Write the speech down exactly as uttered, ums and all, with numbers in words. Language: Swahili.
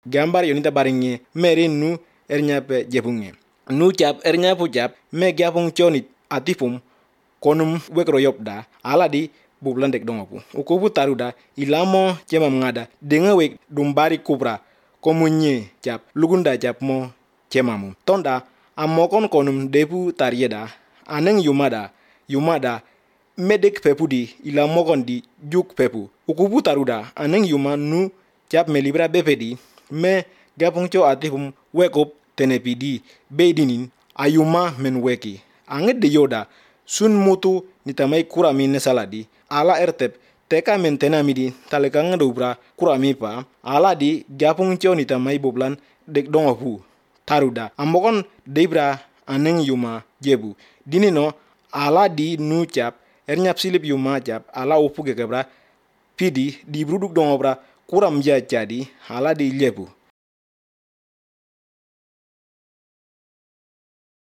gambar yonita baringe meri nu ernyape jepunge nu cap ernyapu cap me gapung chonit atipum konum wekro yopda aladi bublandek dongopu ukubu taruda ilamo cemam ngada denga wek dumbari kubra komunye cap lugunda cap mo cemamu tonda amokon konum depu tarieda aneng yumada yumada medek pepudi ilamokon di juk pepu ukubu taruda aneng yuma nu cap me libra bepedi me gapung cho atipum wekop tenepidi beidinin ayuma men weki anget de yoda sun mutu nitamai kurami nesaladi ala ertep teka mentena midi talekang dobra kurami pa ala di gapung cho nitamai boblan dek dongopu taruda ambokon debra aneng yuma jebu dinino ala di nu cap ernyap silip yuma cap ala upu gekebra pidi di bruduk dongobra kuram ja jadi ala di lebu